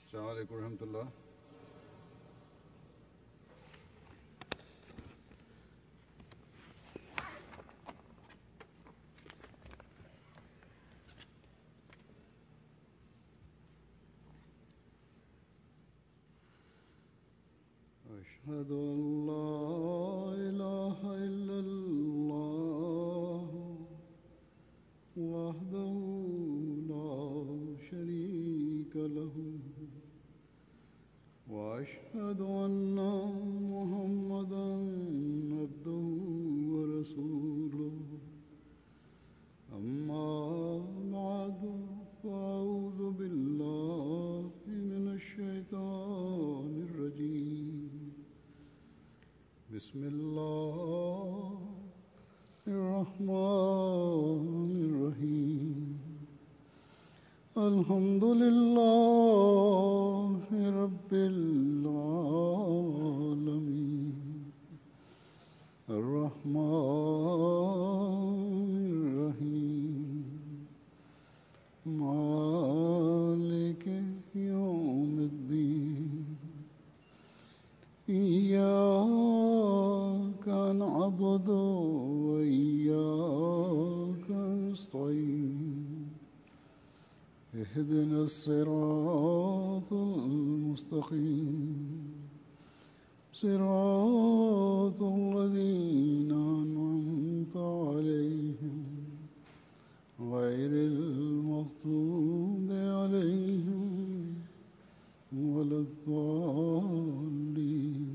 Assalamualaikum warahmatullahi. أشهد أن لا إله إلا الله وحده لا شريك له وأشهد أن محمدا عبده ورسوله أما بعد فأعوذ بالله من الشيطان الرجيم بسم الله الرحمن الرحيم الحمد لله رب العالمين الرحمن الرحيم مالك يوم الدين إياك نعبد وإياك نستعين اهدنا الصراط المستقيم صراط الذين أنعمت عليهم غير المغضوب عليهم ولا الضالين.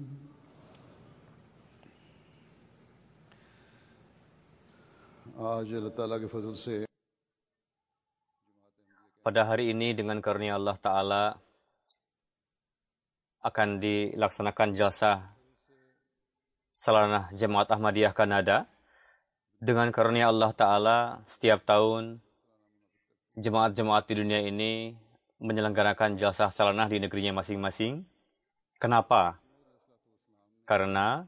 आज अल्लाह ताला के फजल से pada hari ini dengan karunia Allah Ta'ala akan dilaksanakan jalsah salanah Jemaat Ahmadiyah Kanada. Dengan karunia Allah Ta'ala, setiap tahun jemaat-jemaat di dunia ini menyelenggarakan jalsah salanah di negerinya masing-masing. Kenapa? Karena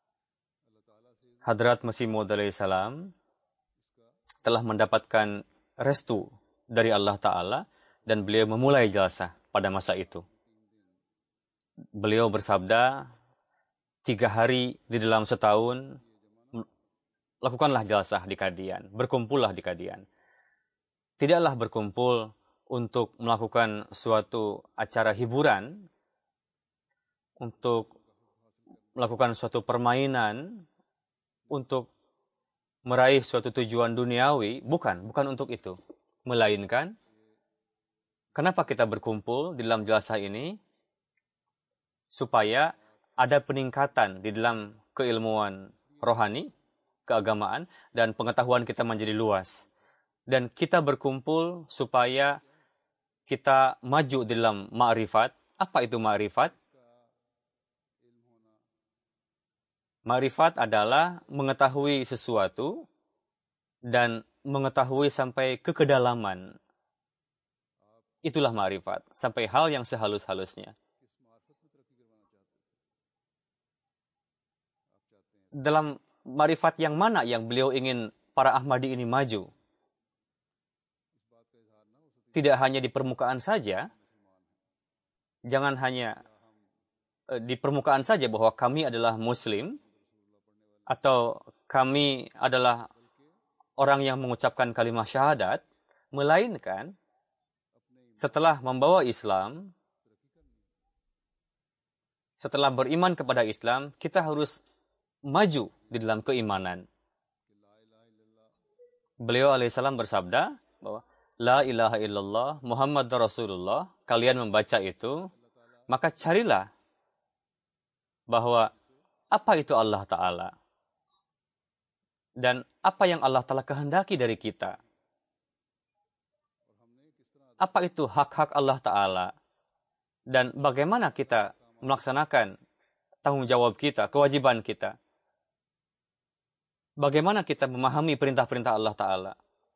Hadrat Masih Maud alaihissalam telah mendapatkan restu dari Allah Ta'ala dan beliau memulai jalsah pada masa itu. Beliau bersabda, 3 hari di dalam setahun, lakukanlah jalsah di Kadian, berkumpullah di Kadian. Tidaklah berkumpul untuk melakukan suatu acara hiburan, untuk melakukan suatu permainan, untuk meraih suatu tujuan duniawi, bukan untuk itu. Melainkan, kenapa kita berkumpul di dalam jalsah ini? Supaya ada peningkatan di dalam keilmuan rohani, keagamaan, dan pengetahuan kita menjadi luas. Dan kita berkumpul supaya kita maju di dalam ma'rifat. Apa itu ma'rifat? Ma'rifat adalah mengetahui sesuatu dan mengetahui sampai ke kedalaman. Itulah ma'rifat, sampai hal yang sehalus-halusnya. Dalam ma'rifat yang mana yang beliau ingin para Ahmadi ini maju? Tidak hanya di permukaan saja, jangan hanya di permukaan saja bahwa kami adalah Muslim, atau kami adalah orang yang mengucapkan kalimat syahadat, melainkan setelah membawa Islam, setelah beriman kepada Islam, kita harus maju di dalam keimanan. Beliau alaihissalam bersabda bahwa La ilaha illallah Muhammad Rasulullah, kalian membaca itu, maka carilah bahwa apa itu Allah Ta'ala. Dan apa yang Allah Ta'ala kehendaki dari kita. Apa itu hak-hak Allah Ta'ala. Dan bagaimana kita melaksanakan tanggung jawab kita, kewajiban kita. Bagaimana kita memahami perintah-perintah Allah Ta'ala.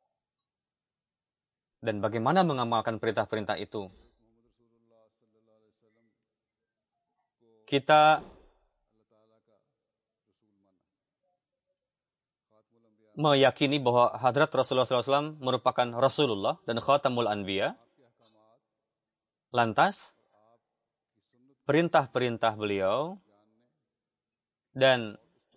Dan bagaimana mengamalkan perintah-perintah itu. Kita meyakini bahwa Hadrat Rasulullah SAW merupakan Rasulullah dan Khatamul Anbiya. Lantas, perintah-perintah beliau dan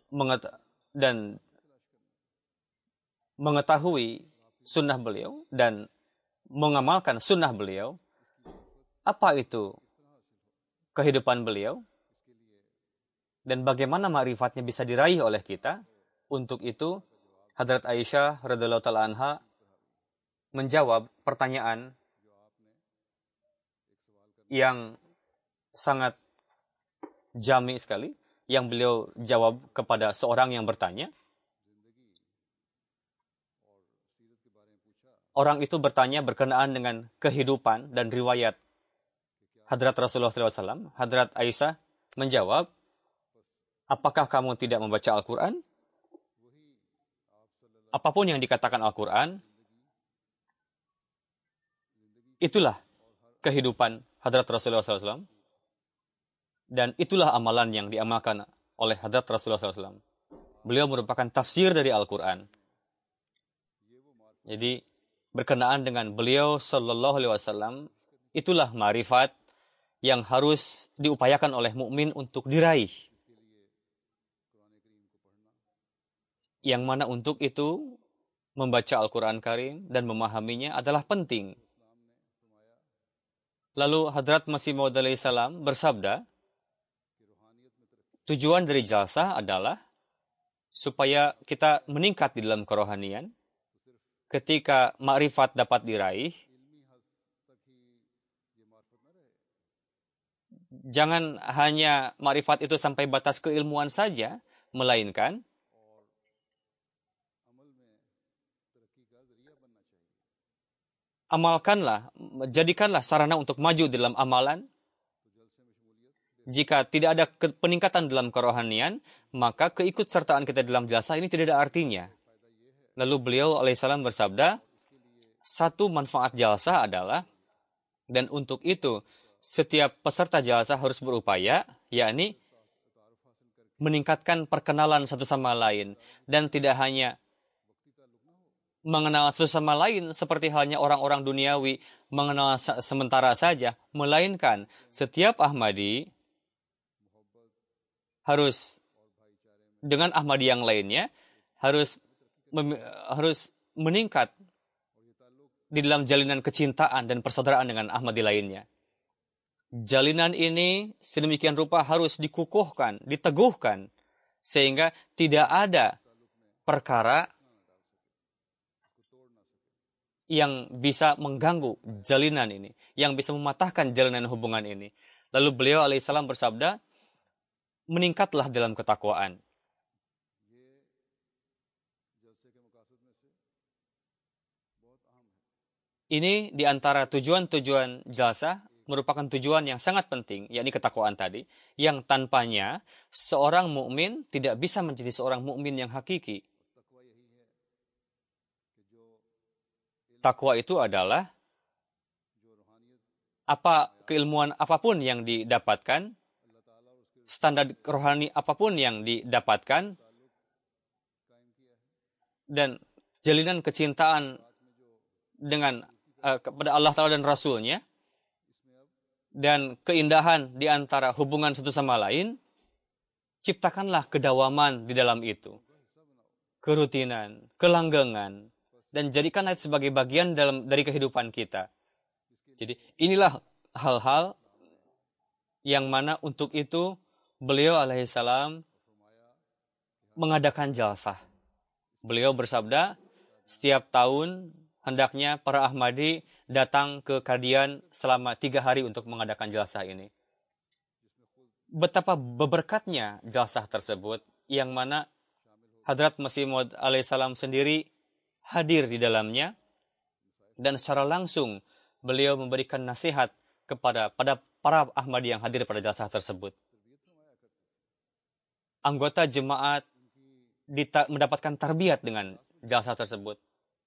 mengetahui sunnah beliau dan mengamalkan sunnah beliau. Apa itu kehidupan beliau dan bagaimana ma'rifatnya bisa diraih oleh kita? Untuk itu Hadrat Aisyah radhiyallahu taala anha menjawab pertanyaan yang sangat jami sekali yang beliau jawab kepada seorang yang bertanya. Orang itu bertanya berkenaan dengan kehidupan dan riwayat Hadrat Rasulullah SAW. Hadrat Aisyah menjawab, apakah kamu tidak membaca Al-Quran? Apapun yang dikatakan Al-Quran, itulah kehidupan Hadrat Rasulullah SAW. Dan itulah amalan yang diamalkan oleh Hadrat Rasulullah SAW. Beliau merupakan tafsir dari Al-Quran. Jadi, berkenaan dengan beliau Sallallahu Alaihi Wasallam, itulah ma'rifat yang harus diupayakan oleh mukmin untuk diraih. Yang mana untuk itu membaca Al-Quran Karim dan memahaminya adalah penting. Lalu Hadrat Masih Maud alaihi salam bersabda, tujuan dari jalsah adalah supaya kita meningkat di dalam kerohanian. Ketika ma'rifat dapat diraih, jangan hanya ma'rifat itu sampai batas keilmuan saja, melainkan amalkanlah, jadikanlah sarana untuk maju dalam amalan. Jika tidak ada peningkatan dalam kerohanian, maka keikutsertaan kita dalam jalsah ini tidak ada artinya. Lalu beliau alaihissalam bersabda, satu manfaat jalsah adalah, dan untuk itu setiap peserta jalsah harus berupaya, yakni meningkatkan perkenalan satu sama lain. Dan tidak hanya mengenal satu sama lain seperti halnya orang-orang duniawi mengenal sementara saja, melainkan setiap Ahmadi harus dengan Ahmadi yang lainnya harus meningkat di dalam jalinan kecintaan dan persaudaraan dengan Ahmadi lainnya. Jalinan ini sedemikian rupa harus dikukuhkan, diteguhkan, sehingga tidak ada perkara yang bisa mengganggu jalinan ini, yang bisa mematahkan jalinan hubungan ini. Lalu beliau alaihissalam bersabda, meningkatlah dalam ketakwaan. Ini di antara tujuan-tujuan jalsah merupakan tujuan yang sangat penting, yakni ketakwaan tadi, yang tanpanya seorang mukmin tidak bisa menjadi seorang mukmin yang hakiki. Takwa itu adalah keilmuan apapun yang didapatkan, standar rohani apapun yang didapatkan, dan jalinan kecintaan dengan kepada Allah Ta'ala dan Rasul-Nya, dan keindahan di antara hubungan satu sama lain, ciptakanlah kedawaman di dalam itu. Kerutinan, kelanggengan, dan jadikanlah itu sebagai bagian dari kehidupan kita. Jadi inilah hal-hal yang mana untuk itu beliau alaihissalam mengadakan jalsah. Beliau bersabda, setiap tahun hendaknya para Ahmadi datang ke Qadian selama 3 hari untuk mengadakan jalsah ini. Betapa berberkatnya jalsah tersebut, yang mana Hadrat Masih Maud alaihissalam sendiri hadir di dalamnya, dan secara langsung beliau memberikan nasihat pada para Ahmadi yang hadir pada jalsah tersebut. Anggota jemaat mendapatkan tarbiyat dengan jalsah tersebut.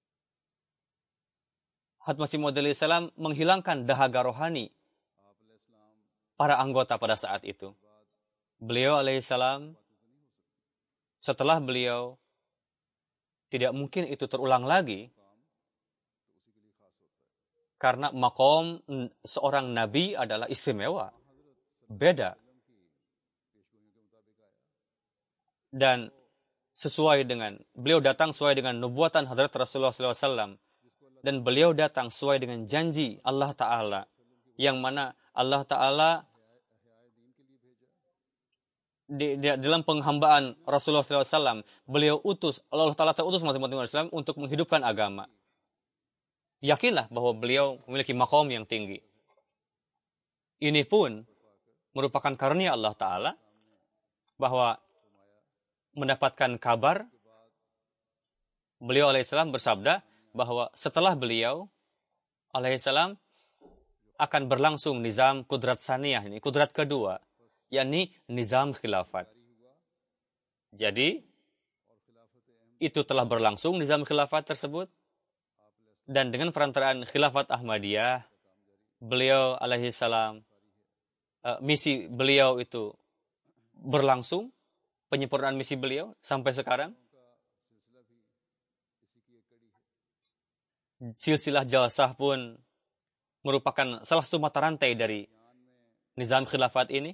Hadrat Masih Maud alaihissalam menghilangkan dahaga rohani para anggota pada saat itu. Beliau alaihissalam, setelah beliau, tidak mungkin itu terulang lagi, karena maqam seorang nabi adalah istimewa. beda. Dan sesuai dengan, beliau datang sesuai dengan nubuatan Hadrat Rasulullah SAW. Dan beliau datang sesuai dengan janji Allah Ta'ala. Yang mana Allah Ta'ala di dalam penghambaan Rasulullah SAW, beliau utus, Allah Ta'ala terutus masing-masing Islam untuk menghidupkan agama. Yakinlah bahwa beliau memiliki maqam yang tinggi. Ini pun merupakan karunia Allah Ta'ala bahwa mendapatkan kabar beliau alaihissalam bersabda bahwa setelah beliau alaihissalam akan berlangsung nizam kudrat saniyah, ini kudrat kedua, yakni nizam khilafat. Jadi itu telah berlangsung nizam khilafat tersebut, dan dengan perantaraan khilafat Ahmadiyah, beliau alaihissalam, misi beliau itu berlangsung, penyempurnaan misi beliau sampai sekarang. Silsilah jalsah pun merupakan salah satu mata rantai dari nizam khilafat ini.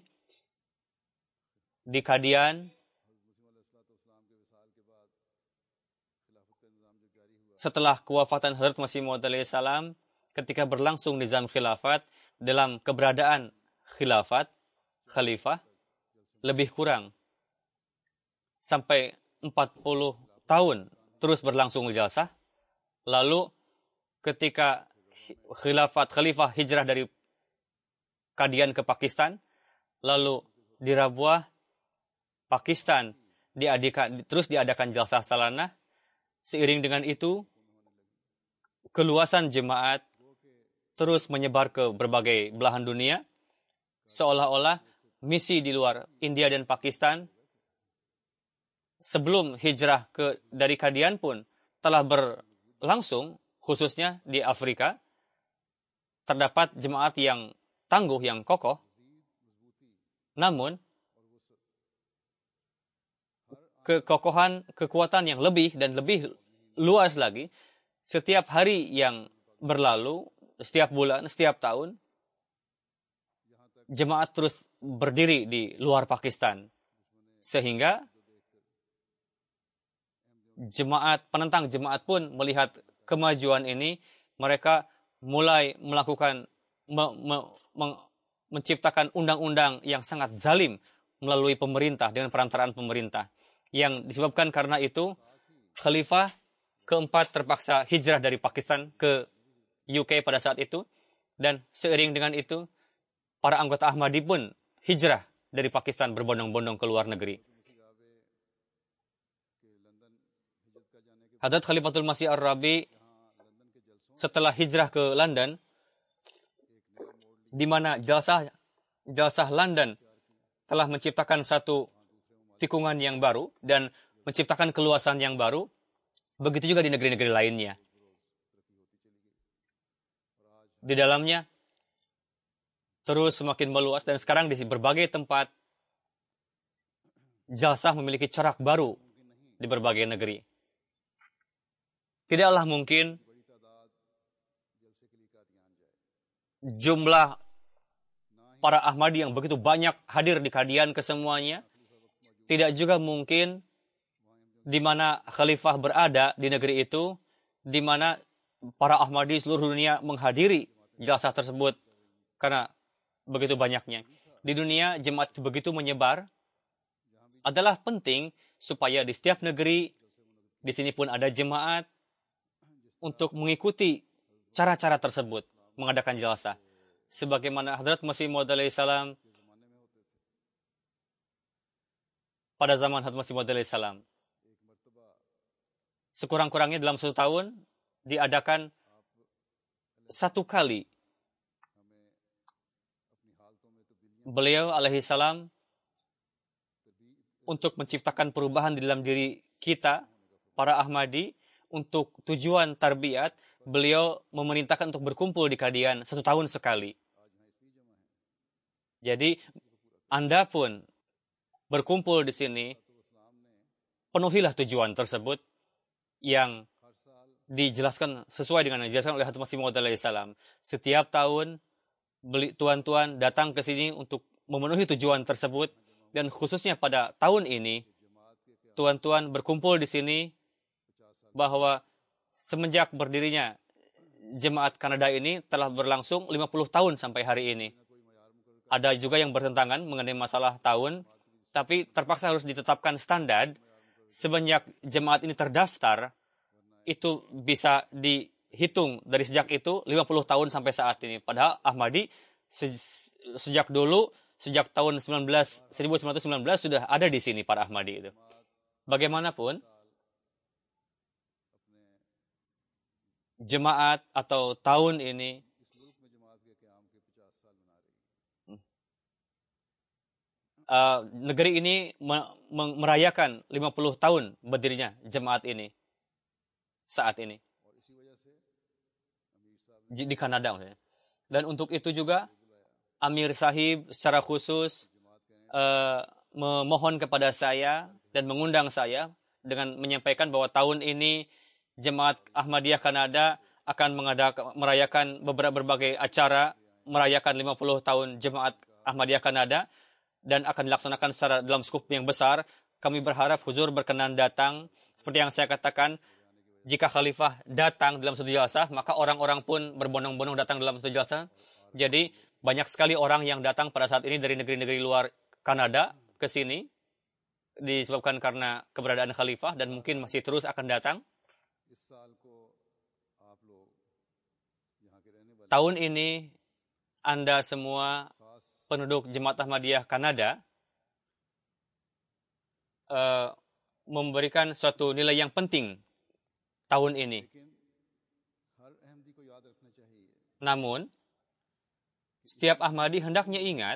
Di Qadian, setelah kewafatan Hazrat Masih Maud alaihissalam, ketika berlangsung nizam khilafat, dalam keberadaan khalifah, lebih kurang sampai 40 tahun terus berlangsung jalsah. Lalu ketika khalifah hijrah dari Qadian ke Pakistan, lalu di Rabwah, Pakistan, terus diadakan jalsah salanah. Seiring dengan itu, keluasan jemaat terus menyebar ke berbagai belahan dunia, seolah-olah misi di luar India dan Pakistan sebelum hijrah dari Qadian pun telah berlangsung, khususnya di Afrika. Terdapat jemaat yang tangguh, yang kokoh. Namun, kekuatan yang lebih dan lebih luas lagi, setiap hari yang berlalu, setiap bulan, setiap tahun, jemaat terus berdiri di luar Pakistan. Sehingga penentang jemaat pun melihat kemajuan ini, mereka mulai melakukan menciptakan undang-undang yang sangat zalim melalui pemerintah, dengan perantaraan pemerintah. Yang disebabkan karena itu, Khalifah keempat terpaksa hijrah dari Pakistan ke UK pada saat itu. Dan seiring dengan itu, para anggota Ahmadi pun hijrah dari Pakistan berbondong-bondong ke luar negeri. Hadrat Khalifatul Masih Ar-Rabi setelah hijrah ke London, di mana jalsah London telah menciptakan satu tikungan yang baru dan menciptakan keluasan yang baru, begitu juga di negeri-negeri lainnya. Di dalamnya terus semakin meluas, dan sekarang di berbagai tempat jalsah memiliki corak baru di berbagai negeri. Tidaklah mungkin jumlah para Ahmadi yang begitu banyak hadir di Qadian kesemuanya. Tidak juga mungkin di mana khalifah berada di negeri itu, di mana para Ahmadi seluruh dunia menghadiri jalsah tersebut, karena begitu banyaknya. Di dunia jemaat begitu menyebar, adalah penting supaya di setiap negeri, di sini pun ada jemaat untuk mengikuti cara-cara tersebut, mengadakan jalsah. Sebagaimana Hadrat Masih Maud alaihissalam pada zaman Hadrat Masih Maud alaihissalam, sekurang-kurangnya dalam 1 tahun diadakan 1 kali. Beliau alaihissalam untuk menciptakan perubahan di dalam diri kita, para Ahmadi, untuk tujuan tarbiyat, beliau memerintahkan untuk berkumpul di Qadian 1 tahun sekali. Jadi, Anda pun berkumpul di sini, penuhilah tujuan tersebut yang dijelaskan sesuai dengan yang dijelaskan oleh Hadrat Masih Maud alaihissalam. Setiap tahun tuan-tuan datang ke sini untuk memenuhi tujuan tersebut. Dan khususnya pada tahun ini, tuan-tuan berkumpul di sini bahwa semenjak berdirinya Jemaat Kanada ini telah berlangsung 50 tahun sampai hari ini. Ada juga yang bertentangan mengenai masalah tahun, tapi terpaksa harus ditetapkan standar. Semenjak jemaat ini terdaftar, itu bisa dihitung dari sejak itu 50 tahun sampai saat ini. Padahal Ahmadi sejak dulu, sejak tahun 1919 sudah ada di sini para Ahmadi itu. Bagaimanapun, jemaat atau tahun ini negeri ini merayakan 50 tahun berdirinya jemaat ini saat ini di Kanada maksudnya. Dan untuk itu juga Amir Sahib secara khusus memohon kepada saya dan mengundang saya dengan menyampaikan bahwa tahun ini Jemaat Ahmadiyah Kanada akan merayakan berbagai acara merayakan 50 tahun Jemaat Ahmadiyah Kanada dan akan dilaksanakan secara dalam skup yang besar. Kami berharap huzur berkenan datang. Seperti yang saya katakan, jika khalifah datang dalam satu jalsah, maka orang-orang pun berbondong-bondong datang dalam satu jalsah. Jadi banyak sekali orang yang datang pada saat ini dari negeri-negeri luar Kanada ke sini disebabkan karena keberadaan khalifah dan mungkin masih terus akan datang. Tahun ini Anda semua penduduk Jemaat Ahmadiyah Kanada memberikan suatu nilai yang penting tahun ini. Namun, setiap Ahmadi hendaknya ingat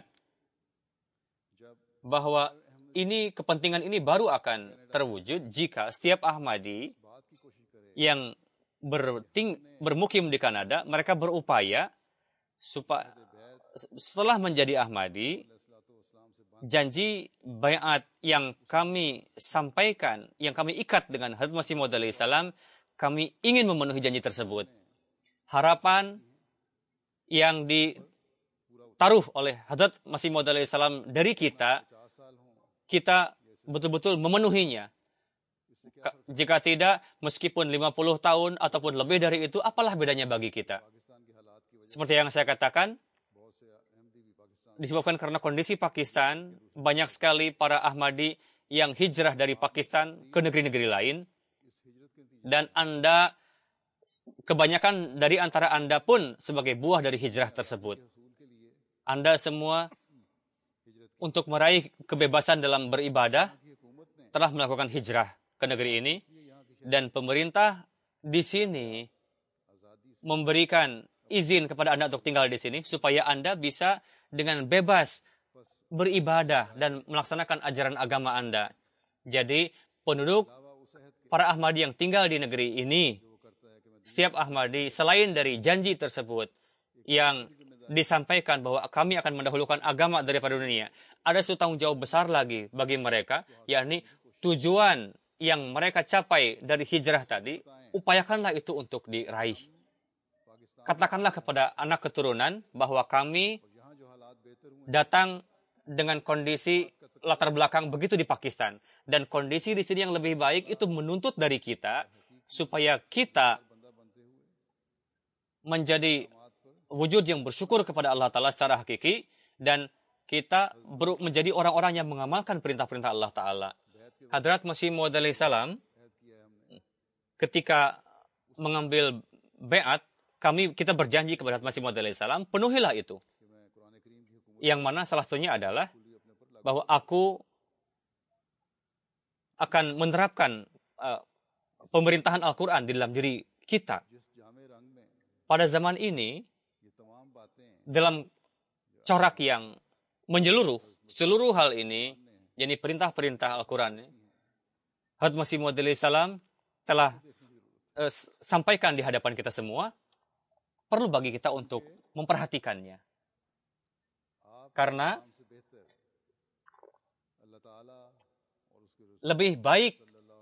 bahwa kepentingan ini baru akan terwujud jika setiap Ahmadi yang bermukim di Kanada, mereka berupaya supaya setelah menjadi Ahmadi, janji baiat yang kami sampaikan, yang kami ikat dengan Hadrat Masih Maud alaihi salam, kami ingin memenuhi janji tersebut. Harapan yang ditaruh oleh Hadrat Masih Maud alaihi salam dari kita betul-betul memenuhinya. Jika tidak, meskipun 50 tahun ataupun lebih dari itu, apalah bedanya bagi kita? Seperti yang saya katakan, disebabkan karena kondisi Pakistan, banyak sekali para Ahmadi yang hijrah dari Pakistan ke negeri-negeri lain. Dan kebanyakan dari antara Anda pun sebagai buah dari hijrah tersebut. Anda semua untuk meraih kebebasan dalam beribadah telah melakukan hijrah ke negeri ini, dan pemerintah di sini memberikan izin kepada Anda untuk tinggal di sini supaya Anda bisa dengan bebas beribadah dan melaksanakan ajaran agama Anda. Jadi penduduk para Ahmadi yang tinggal di negeri ini, setiap Ahmadi selain dari janji tersebut yang disampaikan bahwa kami akan mendahulukan agama daripada dunia, ada suatu tanggung jawab besar lagi bagi mereka, yakni tujuan yang mereka capai dari hijrah tadi, upayakanlah itu untuk diraih. Katakanlah kepada anak keturunan bahwa kami datang dengan kondisi latar belakang begitu di Pakistan. Dan kondisi di sini yang lebih baik itu menuntut dari kita supaya kita menjadi wujud yang bersyukur kepada Allah Ta'ala secara hakiki, dan kita menjadi orang-orang yang mengamalkan perintah-perintah Allah Ta'ala. Hadrat Masih Maud alaihi salam ketika mengambil baiat, kita berjanji kepada Hadrat Masih Maud alaihi salam, penuhilah itu. Yang mana salah satunya adalah bahwa aku akan menerapkan pemerintahan Al-Quran di dalam diri kita. Pada zaman ini, dalam corak yang menyeluruh, seluruh hal ini, yakni perintah-perintah Al-Quran, Hadrat Masih Maud alaihi salam telah sampaikan di hadapan kita semua, perlu bagi kita untuk memperhatikannya. Karena lebih baik,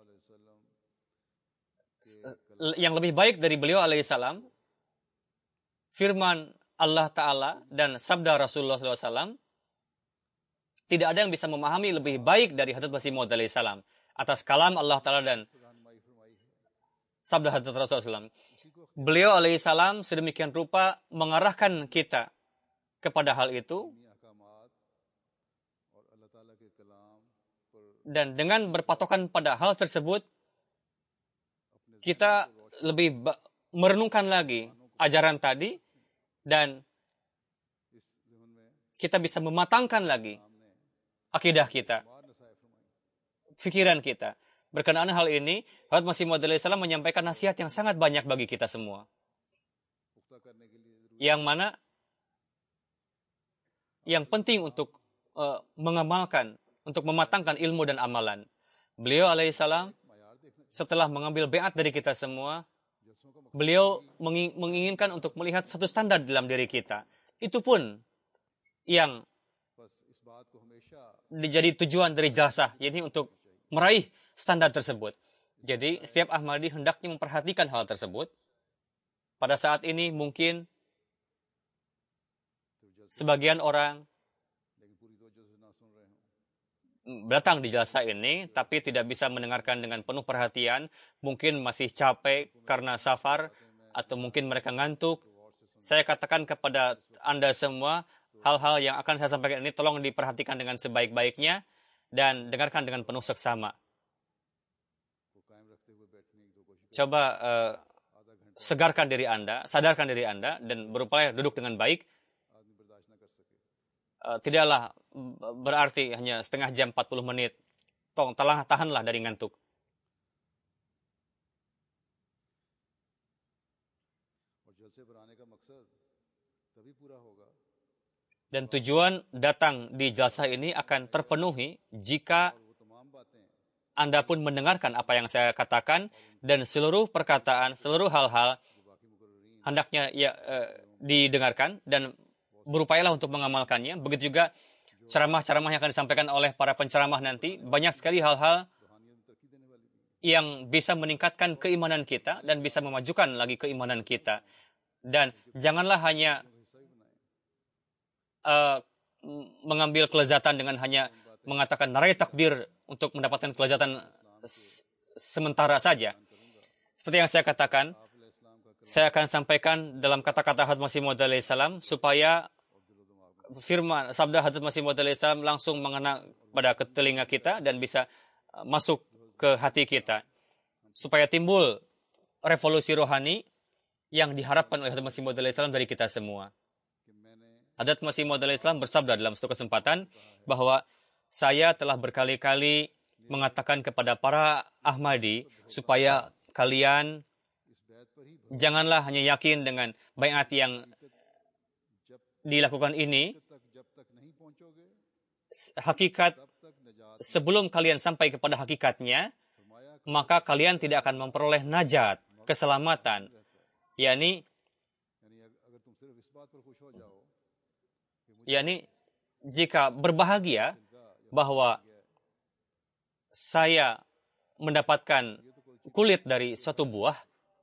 yang lebih baik dari beliau alaihi salam, firman Allah Ta'ala dan sabda Rasulullah SAW, tidak ada yang bisa memahami lebih baik dari Hadrat Masih Maud alaihissalam atas kalam Allah Ta'ala dan sabda Hadrat Rasulullah SAW. Beliau alaihissalam sedemikian rupa mengarahkan kita kepada hal itu, dan dengan berpatokan pada hal tersebut, kita lebih merenungkan lagi ajaran tadi, dan kita bisa mematangkan lagi akidah kita, fikiran kita. Berkenaan hal ini, Hadrat Masih Maud alaihissalam menyampaikan nasihat yang sangat banyak bagi kita semua. Yang mana yang penting untuk mengamalkan, untuk mematangkan ilmu dan amalan. Beliau alaihissalam setelah mengambil baiat dari kita semua, beliau menginginkan untuk melihat satu standar dalam diri kita. Itu pun yang jadi tujuan dari ijazah, yaitu untuk meraih standar tersebut. Jadi setiap Ahmadi hendaknya memperhatikan hal tersebut. Pada saat ini mungkin sebagian orang datang di jalsa ini tapi tidak bisa mendengarkan dengan penuh perhatian, mungkin masih capek karena safar atau mungkin mereka ngantuk. Saya katakan kepada Anda semua, hal-hal yang akan saya sampaikan ini tolong diperhatikan dengan sebaik-baiknya dan dengarkan dengan penuh seksama. Coba segarkan diri Anda, sadarkan diri Anda, dan berupaya duduk dengan baik. Tidaklah berarti hanya setengah jam 40 menit. Tahanlah dari ngantuk. Dan tujuan datang di jalsa ini akan terpenuhi jika Anda pun mendengarkan apa yang saya katakan, dan seluruh perkataan, seluruh hal-hal hendaknya didengarkan dan berupayalah untuk mengamalkannya. Begitu juga ceramah-ceramah yang akan disampaikan oleh para penceramah nanti. Banyak sekali hal-hal yang bisa meningkatkan keimanan kita dan bisa memajukan lagi keimanan kita. Dan janganlah hanya mengambil kelezatan dengan hanya mengatakan narai takbir untuk mendapatkan kelezatan sementara saja. Seperti yang saya katakan, saya akan sampaikan dalam kata-kata Hadrat Masih Maud alaihissalam supaya firman sabda Hadrat Masih Maud alaihissalam langsung mengena pada telinga kita dan bisa masuk ke hati kita, supaya timbul revolusi rohani yang diharapkan oleh Hadrat Masih Maud alaihissalam dari kita semua. Hadrat Masih Maud alaihissalam bersabda dalam suatu kesempatan bahwa saya telah berkali-kali mengatakan kepada para Ahmadi supaya kalian janganlah hanya yakin dengan baiat yang dilakukan ini. Hakikat, sebelum kalian sampai kepada hakikatnya, maka kalian tidak akan memperoleh najat, keselamatan. yakni jika berbahagia bahwa saya mendapatkan kulit dari suatu buah,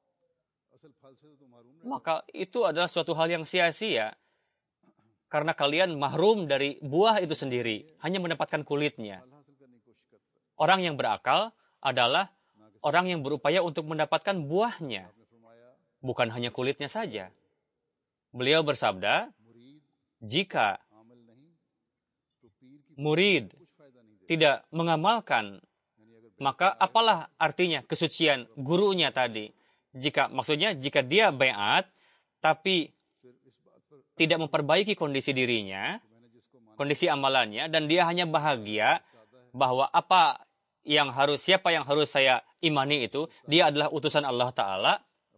maka itu adalah suatu hal yang sia-sia. Karena kalian mahrum dari buah itu sendiri, hanya mendapatkan kulitnya. Orang yang berakal adalah orang yang berupaya untuk mendapatkan buahnya, bukan hanya kulitnya saja. Beliau bersabda, jika murid tidak mengamalkan, maka apalah artinya kesucian gurunya tadi? Jika dia baiat tapi tidak memperbaiki kondisi dirinya, kondisi amalannya, dan dia hanya bahagia bahwa siapa yang harus saya imani itu, dia adalah utusan Allah Ta'ala,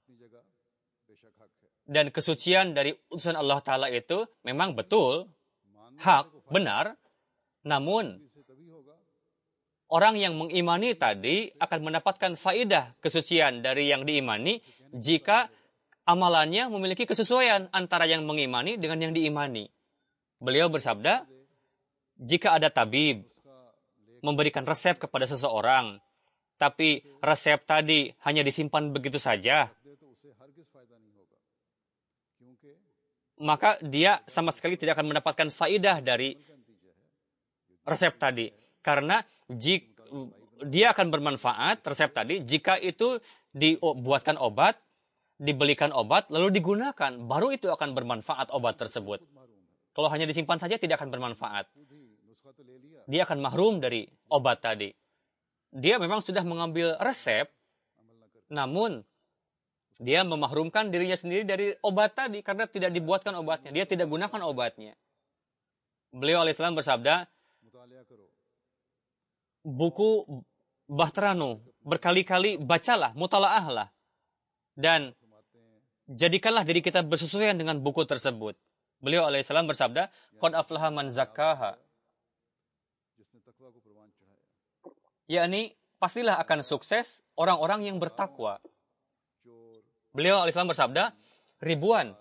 dan kesucian dari utusan Allah Ta'ala itu memang betul, hak, benar, namun orang yang mengimani tadi akan mendapatkan faedah kesucian dari yang diimani jika amalannya memiliki kesesuaian antara yang mengimani dengan yang diimani. Beliau bersabda, jika ada tabib memberikan resep kepada seseorang, tapi resep tadi hanya disimpan begitu saja, maka dia sama sekali tidak akan mendapatkan faedah dari resep tadi. Karena dia akan bermanfaat, resep tadi, jika itu dibuatkan obat, dibelikan obat, lalu digunakan. Baru itu akan bermanfaat obat tersebut. Kalau hanya disimpan saja tidak akan bermanfaat. Dia akan mahrum dari obat tadi. Dia memang sudah mengambil resep, namun dia memahrumkan dirinya sendiri dari obat tadi karena tidak dibuatkan obatnya. Dia tidak gunakan obatnya. Beliau alaihissalam bersabda, buku Bahtranu berkali-kali bacalah, mutalaahlah, dan jadikanlah diri kita bersesuaian dengan buku tersebut. Beliau alaihissalam bersabda, qad aflaha man zakkaha. Yakni pastilah akan sukses orang-orang yang bertakwa. Beliau alaihissalam bersabda, ribuan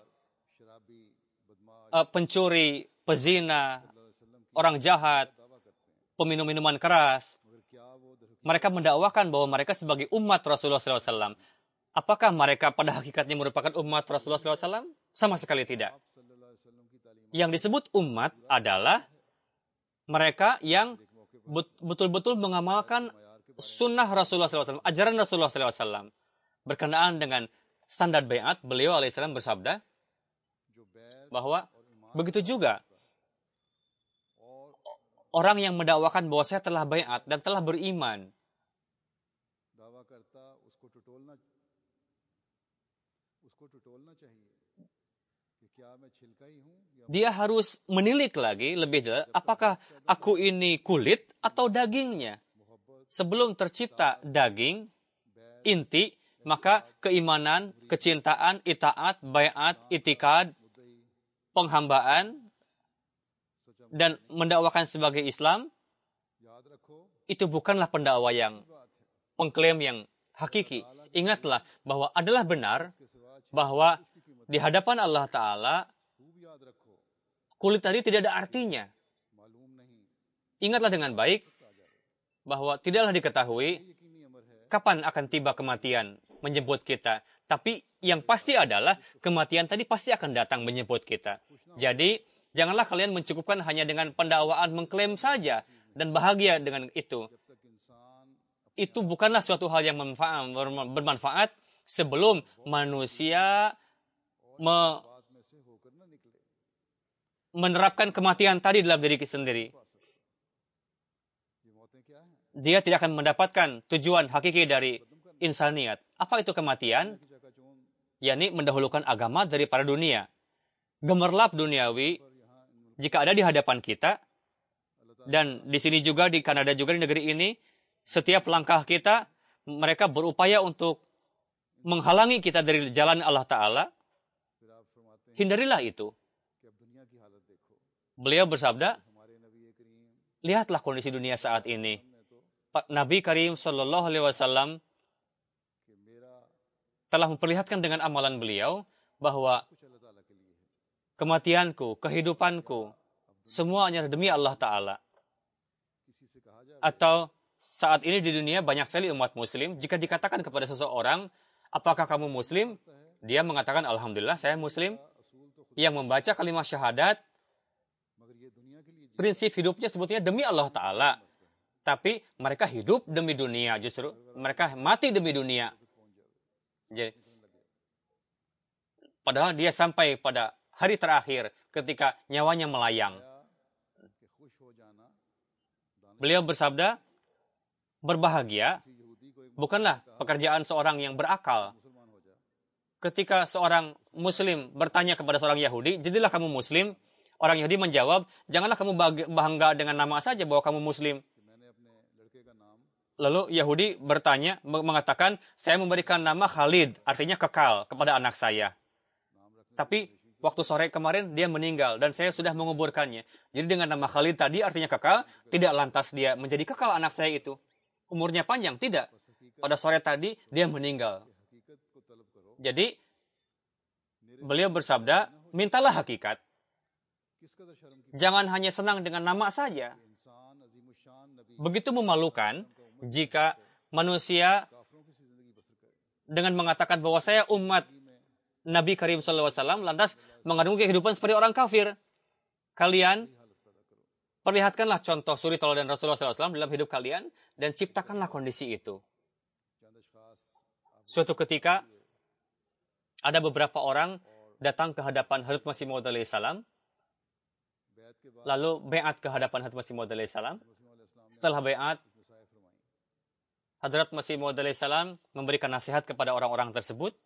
pencuri, pezina, orang jahat, peminum minuman keras, mereka mendakwakan bahwa mereka sebagai umat Rasulullah SAW. Apakah mereka pada hakikatnya merupakan umat Rasulullah SAW? Sama sekali tidak. Yang disebut umat adalah mereka yang betul-betul mengamalkan sunnah Rasulullah SAW, ajaran Rasulullah SAW. Berkenaan dengan standar bayat, beliau alaihissalam bersabda bahwa begitu juga orang yang mendakwakan bahwa saya telah bayat dan telah beriman, dia harus menilik lagi lebih jelas apakah aku ini kulit atau dagingnya. Sebelum tercipta daging, inti, maka keimanan, kecintaan, itaat, bayat, itikad, penghambaan, dan mendakwakan sebagai Islam, itu bukanlah pendakwa yang pengklaim yang hakiki. Ingatlah bahwa adalah benar bahwa di hadapan Allah Ta'ala, kulit tadi tidak ada artinya. Ingatlah dengan baik bahwa tidaklah diketahui kapan akan tiba kematian menjemput kita. Tapi yang pasti adalah kematian tadi pasti akan datang menjemput kita. Jadi, janganlah kalian mencukupkan hanya dengan pendakwaan mengklaim saja dan bahagia dengan itu. Itu bukanlah suatu hal yang bermanfaat sebelum manusia menerapkan kematian tadi dalam diri sendiri. Dia tidak akan mendapatkan tujuan hakiki dari insaniat. Apa itu kematian? Yakni mendahulukan agama daripada dunia. Gemerlap duniawi jika ada di hadapan kita, dan di sini juga, di Kanada juga, di negeri ini, setiap langkah kita, mereka berupaya untuk menghalangi kita dari jalan Allah Ta'ala. Hindarilah itu. Beliau bersabda, lihatlah kondisi dunia saat ini. Nabi Karim Sallallahu Alaihi Wasallam telah memperlihatkan dengan amalan beliau bahwa kematianku, kehidupanku, semuanya demi Allah Ta'ala. Atau saat ini di dunia banyak sekali umat muslim, jika dikatakan kepada seseorang, apakah kamu muslim? Dia mengatakan, alhamdulillah saya muslim. Yang membaca kalimat syahadat, prinsip hidupnya sebetulnya demi Allah Ta'ala. Tapi mereka hidup demi dunia, justru mereka mati demi dunia. Jadi, padahal dia sampai pada hari terakhir ketika nyawanya melayang. Beliau bersabda, berbahagia bukanlah pekerjaan seorang yang berakal. Ketika seorang Muslim bertanya kepada seorang Yahudi, jadilah kamu Muslim. Orang Yahudi menjawab, janganlah kamu bangga dengan nama saja bahwa kamu Muslim. Lalu Yahudi bertanya, mengatakan, saya memberikan nama Khalid, artinya kekal, kepada anak saya. Tapi waktu sore kemarin dia meninggal dan saya sudah menguburkannya. Jadi dengan nama Khalid tadi artinya kekal, tidak lantas dia menjadi kekal anak saya itu. Umurnya panjang, tidak. Pada sore tadi dia meninggal. Jadi beliau bersabda, mintalah hakikat. Jangan hanya senang dengan nama saja. Begitu memalukan jika manusia dengan mengatakan bahwa saya umat Nabi Karim SAW lantas mengandung kehidupan seperti orang kafir. Kalian Perlihatkanlah contoh suri tauladan Rasulullah SAW dalam hidup kalian dan ciptakanlah kondisi itu. Suatu ketika ada beberapa orang datang ke hadapan Hazrat Masih Maud alaihissalam, lalu baiat ke hadapan Hazrat Masih Maud alaihissalam. Setelah baiat, Hazrat Masih Maud alaihissalam memberikan nasihat kepada orang-orang tersebut.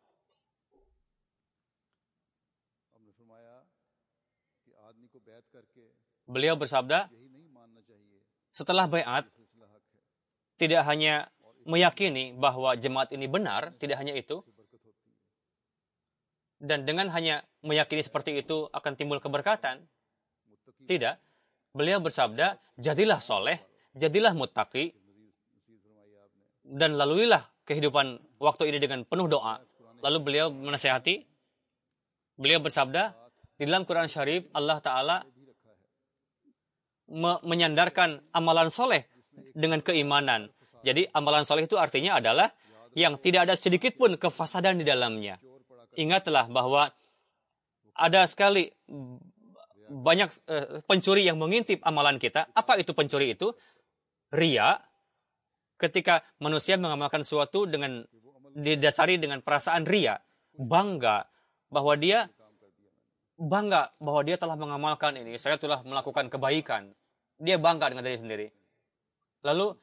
Beliau bersabda, setelah baiat, tidak hanya meyakini bahwa jemaat ini benar, tidak hanya itu, dan dengan hanya meyakini seperti itu akan timbul keberkatan. Tidak. Beliau bersabda, jadilah soleh, jadilah muttaqi, dan laluilah kehidupan waktu ini dengan penuh doa. Lalu beliau menasihati, beliau bersabda, di dalam Quran Syarif, Allah Ta'ala menyandarkan amalan soleh dengan keimanan. Jadi amalan soleh itu artinya adalah yang tidak ada sedikit pun kefasadan di dalamnya. Ingatlah bahwa ada sekali banyak pencuri yang mengintip amalan kita. Apa itu pencuri itu? Ria. Ketika manusia mengamalkan sesuatu dengan didasari dengan perasaan ria, bangga bahwa dia telah mengamalkan ini. Saya telah melakukan kebaikan. Dia bangga dengan diri sendiri. Lalu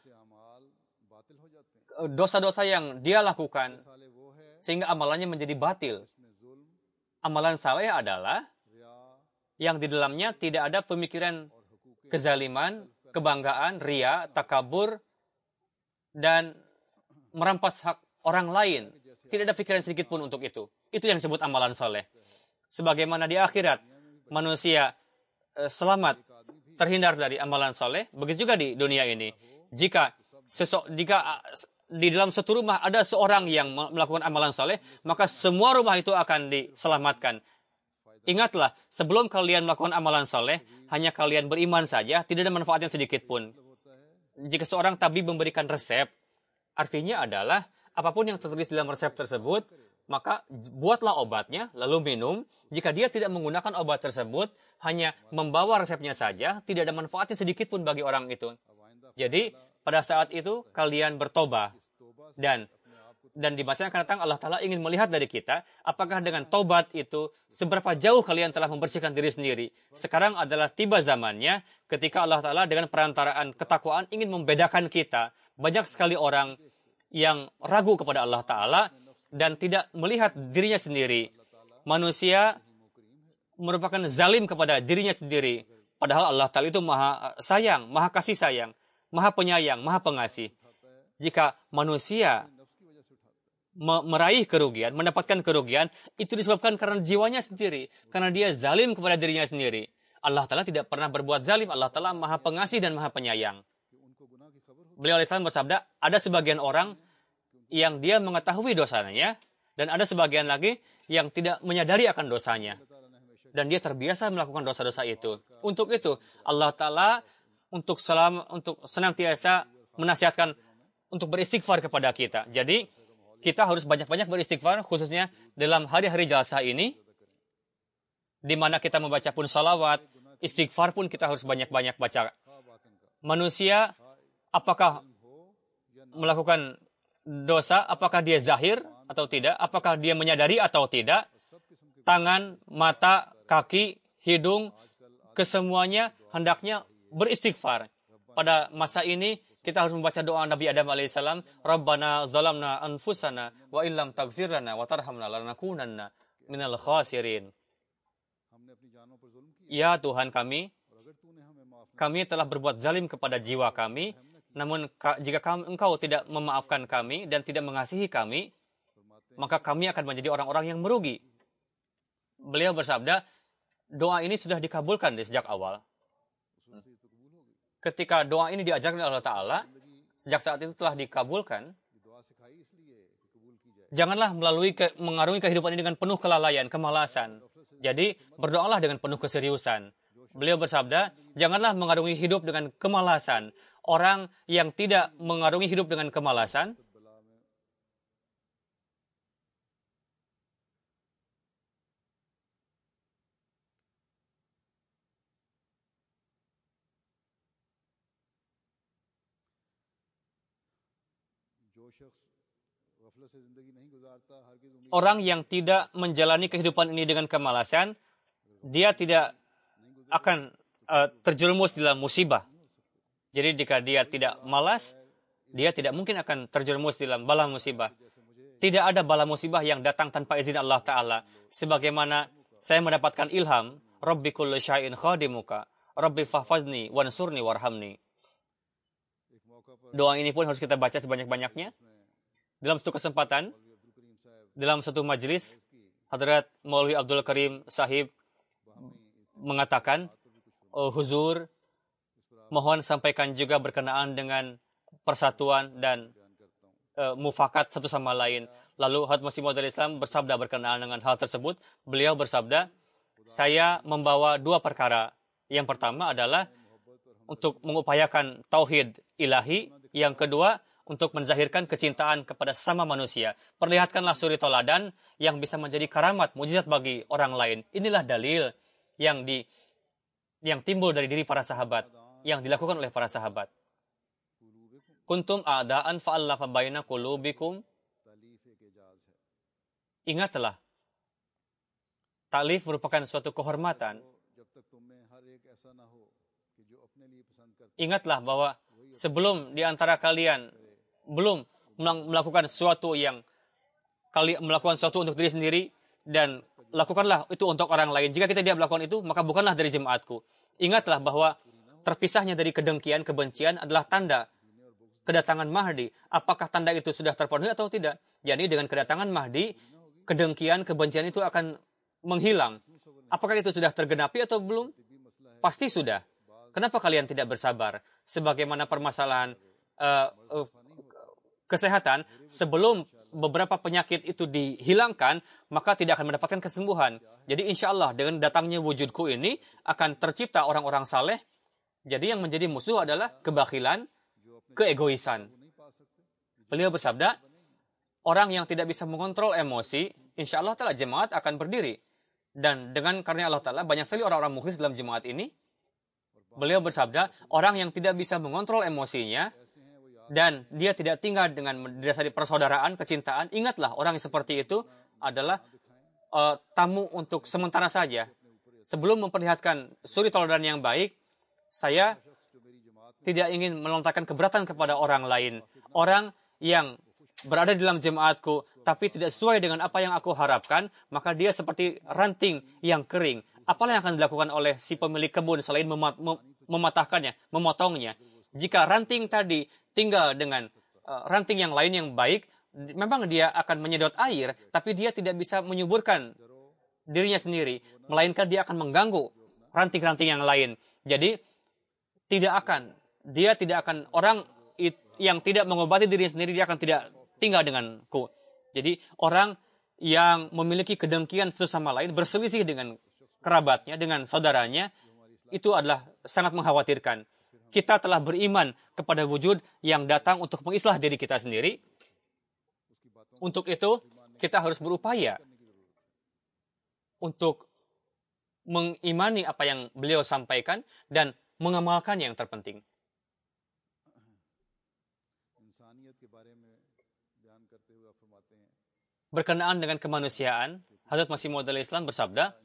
dosa-dosa yang dia lakukan sehingga amalannya menjadi batil. Amalan saleh adalah yang di dalamnya tidak ada pemikiran kezaliman, kebanggaan, ria, takabur, dan merampas hak orang lain. Tidak ada pikiran sedikit pun untuk itu. Itu yang disebut amalan soleh. Sebagaimana di akhirat manusia selamat terhindar dari amalan soleh, begitu juga di dunia ini. Jika di dalam satu rumah ada seorang yang melakukan amalan soleh, maka semua rumah itu akan diselamatkan. Ingatlah, sebelum kalian melakukan amalan soleh, hanya kalian beriman saja, tidak ada manfaatnya sedikit pun. Jika seorang tabib memberikan resep, artinya adalah apapun yang tertulis dalam resep tersebut, maka buatlah obatnya, lalu minum. Jika dia tidak menggunakan obat tersebut, hanya membawa resepnya saja, tidak ada manfaatnya sedikit pun bagi orang itu. Jadi, pada saat itu, kalian bertobat. Dan di masa yang akan datang, Allah Ta'ala ingin melihat dari kita, apakah dengan tobat itu, seberapa jauh kalian telah membersihkan diri sendiri. Sekarang adalah tiba zamannya, ketika Allah Ta'ala dengan perantaraan ketakwaan ingin membedakan kita. Banyak sekali orang yang ragu kepada Allah Ta'ala, dan tidak melihat dirinya sendiri. Manusia merupakan zalim kepada dirinya sendiri. Padahal Allah Ta'ala itu maha sayang, maha kasih sayang, maha penyayang, maha pengasih. Jika manusia meraih kerugian, mendapatkan kerugian, itu disebabkan karena jiwanya sendiri. Karena dia zalim kepada dirinya sendiri. Allah Ta'ala tidak pernah berbuat zalim. Allah Ta'ala maha pengasih dan maha penyayang. Beliau alaihissalam bersabda, ada sebagian orang yang dia mengetahui dosanya, dan ada sebagian lagi yang tidak menyadari akan dosanya. Dan dia terbiasa melakukan dosa-dosa itu. Untuk itu, Allah Ta'ala untuk senantiasa menasihatkan untuk beristighfar kepada kita. Jadi, kita harus banyak-banyak beristighfar, khususnya dalam hari-hari jalsah ini, di mana kita membaca pun salawat, istighfar pun kita harus banyak-banyak baca. Manusia, apakah melakukan dosa, apakah dia zahir atau tidak, apakah dia menyadari atau tidak, tangan, mata, kaki, hidung, kesemuanya hendaknya beristighfar. Pada masa ini, kita harus membaca doa Nabi Adam alaihissalam, Rabbana zalamna anfusana wa illam taghfir lana wa tarhamna lanakunanna minal khasirin. Ya Tuhan kami telah berbuat zalim kepada jiwa kami, namun jika Engkau tidak memaafkan kami dan tidak mengasihi kami, maka kami akan menjadi orang-orang yang merugi. Beliau bersabda, doa ini sudah dikabulkan dari sejak awal. Ketika doa ini diajarkan oleh Allah Ta'ala, sejak saat itu telah dikabulkan. Janganlah mengarungi kehidupan ini dengan penuh kelalaian, kemalasan. Jadi, berdoalah dengan penuh keseriusan. Beliau bersabda, janganlah mengarungi hidup dengan kemalasan. Orang yang tidak mengarungi hidup dengan kemalasan, orang yang tidak menjalani kehidupan ini dengan kemalasan, dia tidak akan terjerumus dalam musibah. Jadi jika dia tidak malas, dia tidak mungkin akan terjerumus dalam bala musibah. Tidak ada bala musibah yang datang tanpa izin Allah Ta'ala. Sebagaimana saya mendapatkan ilham, Rabbi kulli syai'in khadimuka, Rabbi fahfazni wansurni warhamni. Doa ini pun harus kita baca sebanyak-banyaknya. Dalam satu kesempatan, dalam satu majelis, Hadrat Maulwi Abdul Karim Sahib mengatakan, Huzur, mohon sampaikan juga berkenaan dengan persatuan dan mufakat satu sama lain. Lalu Hadrat Masih Maud Islam bersabda berkenaan dengan hal tersebut. Beliau bersabda, saya membawa dua perkara. Yang pertama adalah untuk mengupayakan tauhid ilahi. Yang kedua, untuk menzahirkan kecintaan kepada sesama manusia. Perlihatkanlah suri toladan yang bisa menjadi karamat, mujizat bagi orang lain. Inilah dalil yang timbul dari diri para sahabat, yang dilakukan oleh para sahabat. Kuntum a'da'an fa'allafa baina qulubikum. Ingatlah, ta'lif merupakan suatu kehormatan. Ingatlah bahwa sebelum di antara kalian belum melakukan sesuatu yang kalian melakukan sesuatu untuk diri sendiri, dan lakukanlah itu untuk orang lain. Jika kita tidak melakukan itu, maka bukanlah dari jemaatku. Ingatlah bahwa terpisahnya dari kedengkian, kebencian adalah tanda kedatangan Mahdi. Apakah tanda itu sudah terpenuhi atau tidak? Jadi dengan kedatangan Mahdi, kedengkian, kebencian itu akan menghilang. Apakah itu sudah tergenapi atau belum? Pasti sudah. Kenapa kalian tidak bersabar? Sebagaimana permasalahan kesehatan, sebelum beberapa penyakit itu dihilangkan, maka tidak akan mendapatkan kesembuhan. Jadi insya Allah dengan datangnya wujudku ini akan tercipta orang-orang saleh. Jadi yang menjadi musuh adalah kebakhilan, keegoisan. Beliau bersabda, orang yang tidak bisa mengontrol emosi, insya Allah Ta'ala jemaat akan berdiri. Dan dengan karunia Allah Ta'ala, banyak sekali orang-orang mukhlis dalam jemaat ini. Beliau bersabda, orang yang tidak bisa mengontrol emosinya, dan dia tidak tinggal dengan mendasari persaudaraan, kecintaan, ingatlah orang yang seperti itu adalah tamu untuk sementara saja. Sebelum memperlihatkan suri teladan yang baik, saya tidak ingin melontarkan keberatan kepada orang lain. Orang yang berada di dalam jemaatku, tapi tidak sesuai dengan apa yang aku harapkan, maka dia seperti ranting yang kering. Apalah yang akan dilakukan oleh si pemilik kebun selain mematahkannya, memotongnya? Jika ranting tadi tinggal dengan ranting yang lain yang baik, memang dia akan menyedot air, tapi dia tidak bisa menyuburkan dirinya sendiri, melainkan dia akan mengganggu ranting-ranting yang lain. Jadi dia tidak akan orang yang tidak mengobati dirinya sendiri, dia akan tidak tinggal denganku. Jadi orang yang memiliki kedengkian satu sama lain, berselisih dengan kerabatnya, dengan saudaranya, itu adalah sangat mengkhawatirkan. Kita telah beriman kepada wujud yang datang untuk mengislah diri kita sendiri. Untuk itu, kita harus berupaya untuk mengimani apa yang beliau sampaikan dan mengamalkan yang terpenting. Berkenaan dengan kemanusiaan, Hadrat Masih Maud Islam bersabda,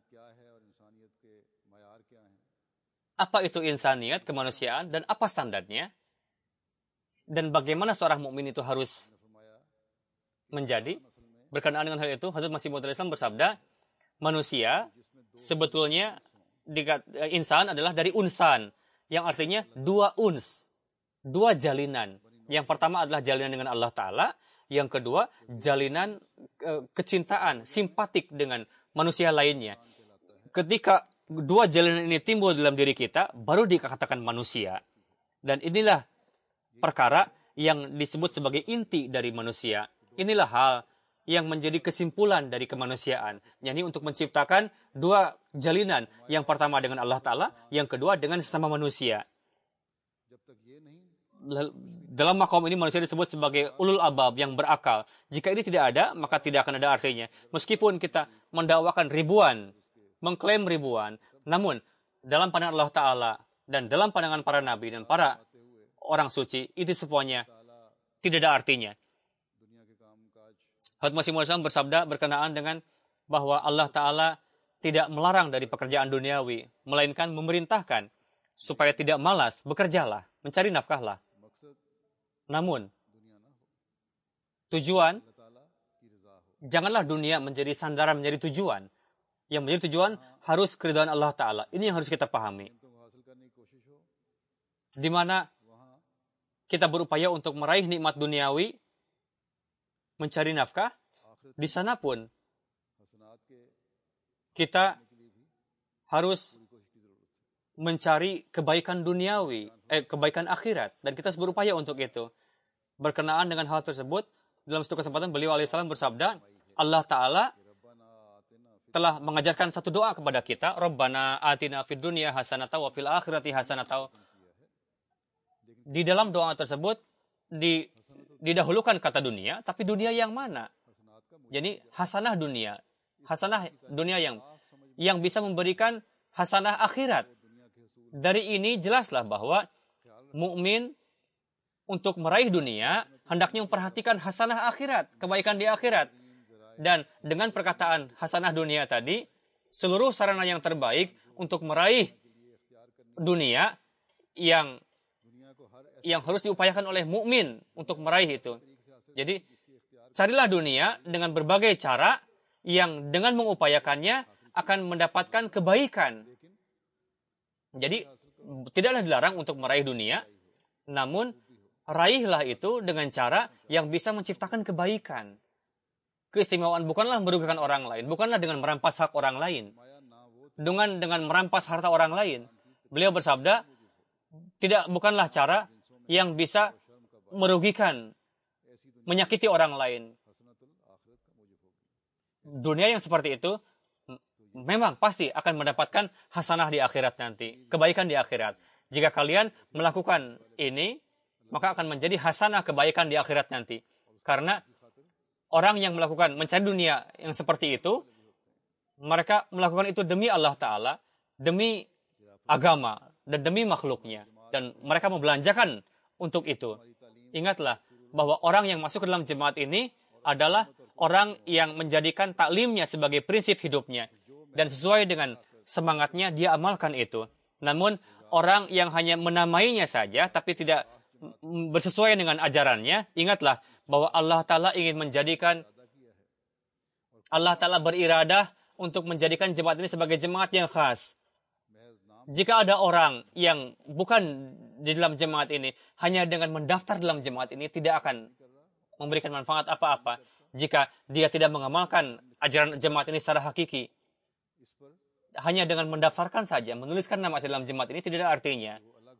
apa itu insaniyat, kemanusiaan, dan apa standarnya? Dan bagaimana seorang mukmin itu harus menjadi? Berkenaan dengan hal itu, Hadrat Masih Maud Islam bersabda, manusia sebetulnya insan adalah dari unsan, yang artinya dua uns, dua jalinan. Yang pertama adalah jalinan dengan Allah Ta'ala, yang kedua jalinan kecintaan, simpatik dengan manusia lainnya. Ketika dua jalinan ini timbul dalam diri kita, baru dikatakan manusia. Dan inilah perkara yang disebut sebagai inti dari manusia. Inilah hal yang menjadi kesimpulan dari kemanusiaan. Yakni untuk menciptakan dua jalinan. Yang pertama dengan Allah Ta'ala, yang kedua dengan sesama manusia. Dalam makom ini manusia disebut sebagai ulul albab, yang berakal. Jika ini tidak ada, maka tidak akan ada artinya. Meskipun kita mendakwakan ribuan, mengklaim ribuan, namun dalam pandangan Allah Ta'ala dan dalam pandangan para nabi dan para orang suci, itu semuanya tidak ada artinya. दुनिया के काम काज Hadrat Masih Maud bersabda berkenaan dengan bahwa Allah Ta'ala tidak melarang dari pekerjaan duniawi, melainkan memerintahkan supaya tidak malas, bekerjalah, mencari nafkahlah. मकसद Namun, दुनिया ना हो, tujuan, अल्लाह ताला की रजा हो। janganlah dunia menjadi sandaran, menjadi tujuan. Yang menjadi tujuan harus keridhaan Allah Ta'ala. Ini yang harus kita pahami. तुम हासिल करने की कोशिश हो, Di mana वहाँ kita berupaya untuk meraih nikmat duniawi, mencari nafkah, आखिरत di sana pun हसनात के kita के लिए भी harus पूरी कोशिश की जरूरत है। mencari kebaikan duniawi, kebaikan akhirat, dan kita harus berupaya untuk itu. Berkenaan dengan hal tersebut, dalam satu kesempatan beliau alaihissalam bersabda, Allah Ta'ala रब्बाना आतिना फिद telah mengajarkan satu doa kepada kita, Rabbana atina fid dunya hasanata wa fil akhirati hasanata. Di dalam doa tersebut didahulukan kata dunia, tapi dunia yang mana? हसनात का Jadi hasanah dunia yang bisa memberikan hasanah akhirat. दुनिया के हसूल Dari ini jelaslah bahwa mukmin untuk meraih dunia hendaknya memperhatikan hasanah akhirat, kebaikan di akhirat. Dan dengan perkataan hasanah dunia tadi, seluruh sarana yang terbaik untuk meraih dunia yang दुनिया को हर harus diupayakan oleh mukmin untuk meraih itu. Jadi carilah dunia dengan berbagai cara yang dengan mengupayakannya akan mendapatkan kebaikan. Jadi tidaklah dilarang untuk meraih dunia, namun raihlah itu dengan cara yang bisa menciptakan kebaikan. Keistimewaan bukanlah merugikan orang lain, bukanlah dengan merampas hak orang lain, माया ना वो dengan merampas harta orang lain. Beliau bersabda, bukanlah cara yang bisa merugikan, menyakiti orang lain. हसनतुल आखिरत का मूजिब होगी। Dunia yang seperti itu memang pasti akan mendapatkan hasanah di akhirat nanti, kebaikan di akhirat. Jika kalian melakukan ini, maka akan menjadi hasanah kebaikan di akhirat nanti. Karena orang yang melakukan mencari dunia yang seperti itu, mereka melakukan itu demi Allah Ta'ala, demi agama, dan demi makhluknya. Dan mereka membelanjakan untuk itu. Ingatlah bahwa orang yang masuk ke dalam jemaat ini adalah orang yang menjadikan taklimnya sebagai prinsip hidupnya. Dan sesuai dengan semangatnya, dia amalkan itu. Namun, orang yang hanya menamainya saja, tapi tidak bersesuaian dengan ajarannya, ingatlah bahwa Allah Ta'ala ingin menjadikan, Allah Ta'ala beriradah untuk menjadikan jemaat ini sebagai jemaat yang khas. Jika ada orang yang bukan di dalam jemaat ini, hanya dengan mendaftar dalam jemaat ini tidak akan memberikan manfaat apa-apa. Jika dia tidak mengamalkan ajaran jemaat ini secara hakiki, hanya dengan mendaftarkan saja, menuliskan nama dalam jemaat ini tidak ada artinya.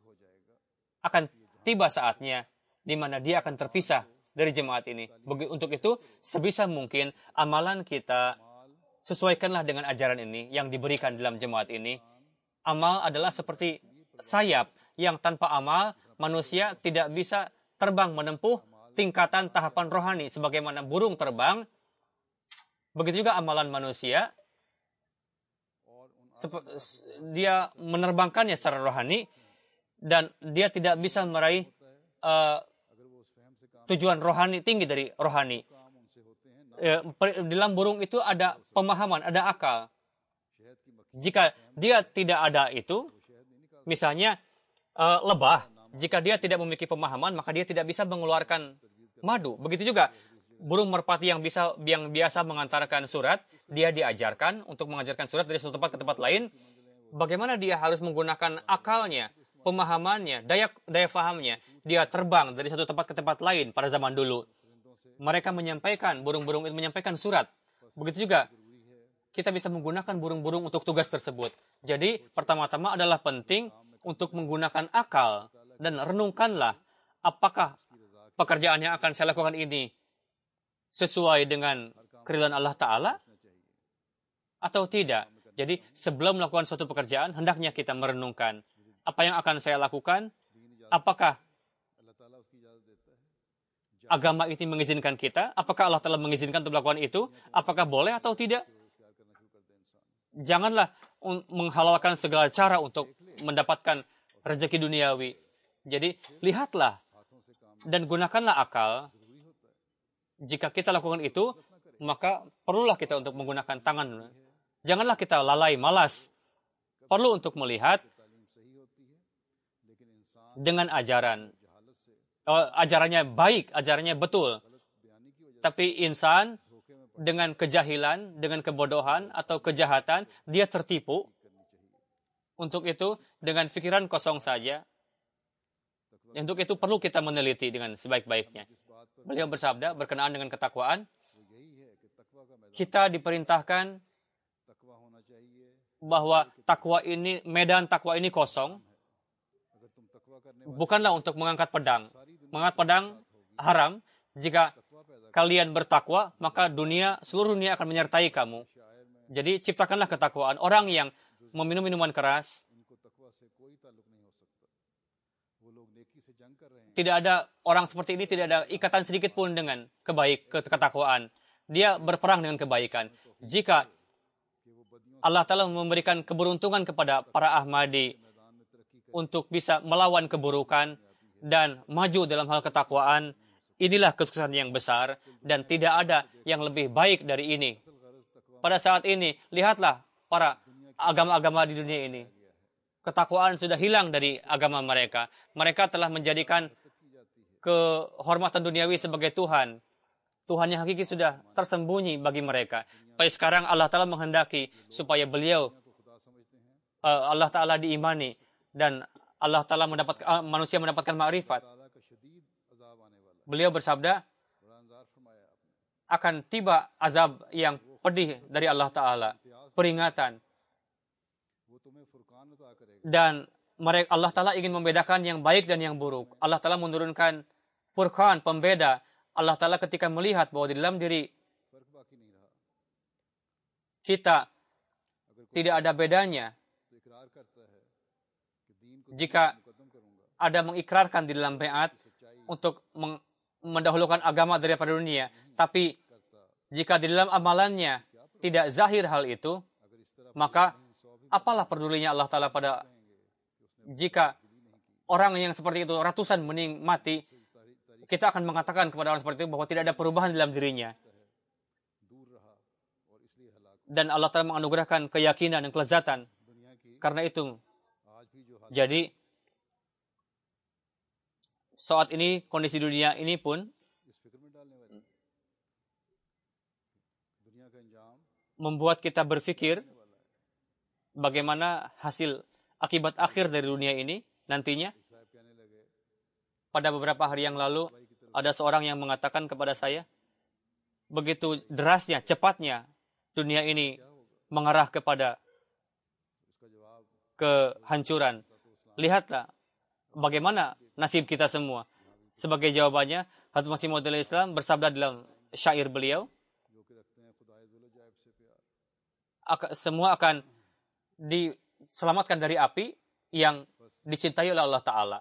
Akan tiba saatnya di mana dia akan terpisah dari jemaat ini. Untuk itu, sebisa mungkin amalan kita sesuaikanlah dengan ajaran ini yang diberikan dalam jemaat ini. Amal adalah seperti sayap yang tanpa amal manusia tidak bisa terbang menempuh tingkatan tahapan rohani sebagaimana burung terbang. Begitu juga amalan manusia, dia menerbangkannya secara rohani dan dia tidak bisa meraih tujuan rohani tinggi dari rohani. Di dalam burung itu ada pemahaman, ada akal. Jika dia tidak ada itu, misalnya lebah, jika dia tidak memiliki pemahaman, maka dia tidak bisa mengeluarkan madu. Begitu juga burung merpati yang biasa mengantarkan surat, dia diajarkan untuk mengajarkan surat dari satu tempat ke tempat lain. Bagaimana dia harus menggunakan akalnya, pemahamannya, daya fahamnya. Dia terbang dari satu tempat ke tempat lain pada zaman dulu. Mereka menyampaikan, burung-burung itu menyampaikan surat. Begitu juga kita bisa menggunakan burung-burung untuk tugas tersebut. Jadi, pertama-tama adalah penting untuk menggunakan akal dan renungkanlah apakah pekerjaan yang akan saya lakukan ini sesuai dengan keridhaan Allah Ta'ala atau tidak. Jadi, sebelum melakukan suatu pekerjaan, hendaknya kita merenungkan apa yang akan saya lakukan, apakah agama ini mengizinkan kita, apakah Allah telah mengizinkan untuk melakukan itu, apakah boleh atau tidak. Janganlah menghalalkan segala cara untuk mendapatkan rezeki duniawi. Jadi, lihatlah Dan gunakanlah akal. Jika kita lakukan itu, maka perlulah kita untuk menggunakan tangan. Janganlah kita lalai, malas. Perlu untuk melihat dengan ajaran. Ajarannya baik, ajarannya betul. Tapi insan dengan kejahilan, dengan kebodohan atau kejahatan, dia tertipu. Untuk itu, dengan pikiran kosong saja. Untuk itu perlu kita meneliti dengan sebaik-baiknya. Beliau bersabda berkenaan dengan ketakwaan, kita diperintahkan bahwa takwa ini, medan takwa ini kosong, bukanlah untuk mengangkat pedang. Mengangkat pedang haram. Jika kalian bertakwa, maka seluruh dunia akan menyertai kamu. Jadi ciptakanlah ketakwaan. Orang yang meminum minuman keras, tidak ada orang seperti ini, tidak ada ikatan sedikit pun dengan ketakwaan. Dia berperang dengan kebaikan. Jika Allah Ta'ala memberikan keberuntungan kepada para Ahmadi untuk bisa melawan keburukan dan maju dalam hal ketakwaan, inilah kesuksesan yang besar dan tidak ada yang lebih baik dari ini. Pada saat ini, lihatlah para agama-agama di dunia ini. Ketakwaan sudah hilang dari agama mereka. Mereka telah menjadikan kehormatan duniawi sebagai Tuhan. Tuhan yang hakiki sudah tersembunyi bagi mereka. Tapi sekarang Allah Ta'ala menghendaki supaya Allah Ta'ala diimani dan Allah Ta'ala manusia mendapatkan ma'rifat. Beliau bersabda, akan tiba azab yang pedih dari Allah Ta'ala, peringatan. Dan Allah Ta'ala ingin membedakan yang baik dan yang buruk. Allah Ta'ala menurunkan Furqan, pembeda. Allah Ta'ala ketika melihat bahwa di dalam diri kita tidak ada bedanya. Jika ada mengikrarkan di dalam baiat untuk mendahulukan agama daripada dunia, tapi jika di dalam amalannya tidak zahir hal itu, maka apalah pedulinya Allah Ta'ala jika orang yang seperti itu ratusan mati, kita akan mengatakan kepada orang seperti itu bahwa tidak ada perubahan dalam dirinya. Dan Allah Ta'ala menganugerahkan keyakinan dan kelezatan. Karena itu, jadi saat ini kondisi dunia ini pun membuat kita berpikir bagaimana hasil akibat akhir dari dunia ini nantinya. Pada beberapa hari yang lalu, ada seorang yang mengatakan kepada saya, begitu derasnya, cepatnya dunia ini mengarah kepada kehancuran. Lihatlah bagaimana nasib kita semua. Sebagai jawabannya, Hazrat Masih Maud Islam bersabda dalam syair beliau, semua akan diselamatkan dari api yang dicintai oleh Allah Ta'ala.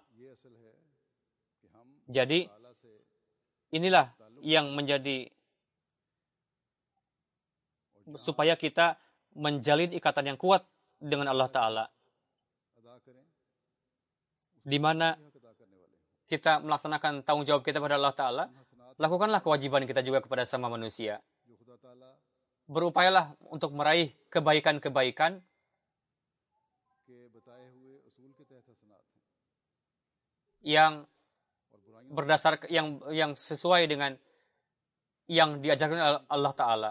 Jadi, inilah yang menjadi supaya kita menjalin ikatan yang kuat dengan Allah Ta'ala. Di mana kita melaksanakan tanggung jawab kita pada Allah Ta'ala, lakukanlah kewajiban kita juga kepada sama manusia. Berupayalah untuk meraih kebaikan-kebaikan yang berdasar yang sesuai dengan yang diajarkan oleh Allah Ta'ala.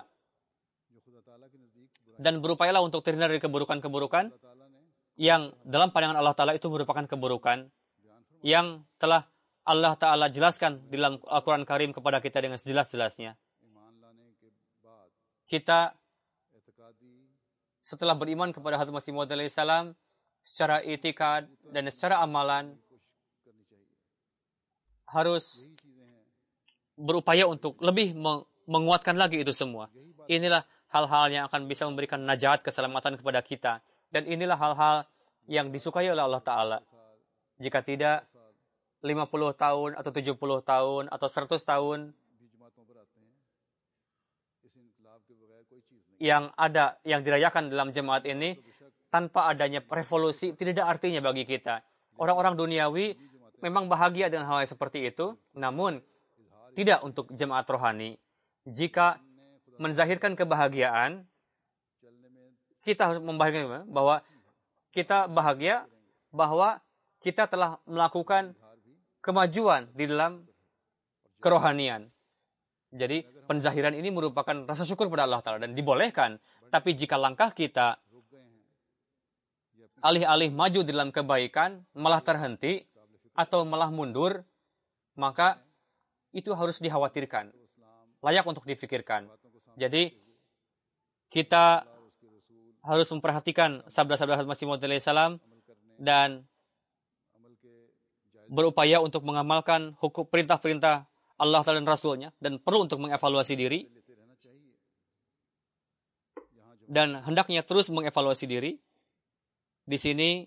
Dan berupayalah untuk terhindar dari keburukan-keburukan yang dalam pandangan Allah Ta'ala itu merupakan keburukan yang telah Allah Ta'ala jelaskan di dalam Al-Quran Karim kepada kita dengan sejelas-jelasnya. Kita setelah beriman kepada Hazrat Masih Maud alaihissalam secara itikad dan secara amalan harus berupaya untuk lebih menguatkan lagi itu semua. Inilah hal-hal yang akan bisa memberikan najat, keselamatan kepada kita. Dan inilah hal-hal yang disukai oleh Allah Ta'ala. Jika tidak, 50 tahun atau 70 tahun atau 100 tahun yang dirayakan dalam jemaat ini tanpa adanya revolusi tidak ada artinya bagi kita. Orang-orang duniawi memang bahagia dengan hal yang seperti itu, namun tidak untuk jemaat rohani. Jika menzahirkan kebahagiaan, kita harus membahagiakan bahwa kita bahagia bahwa kita telah melakukan kemajuan di dalam kerohanian. Jadi penzahiran ini merupakan rasa syukur pada Allah Ta'ala dan dibolehkan. Tapi jika langkah kita alih-alih maju di dalam kebaikan, malah terhenti atau malah mundur, maka itu harus dikhawatirkan. Layak untuk difikirkan. Jadi kita harus memperhatikan sabda-sabda Masih Maud alaihissalam dan berupaya untuk mengamalkan hukum perintah-perintah Allah Ta'ala dan Rasulnya, dan perlu untuk mengevaluasi diri, dan hendaknya terus mengevaluasi diri. Di sini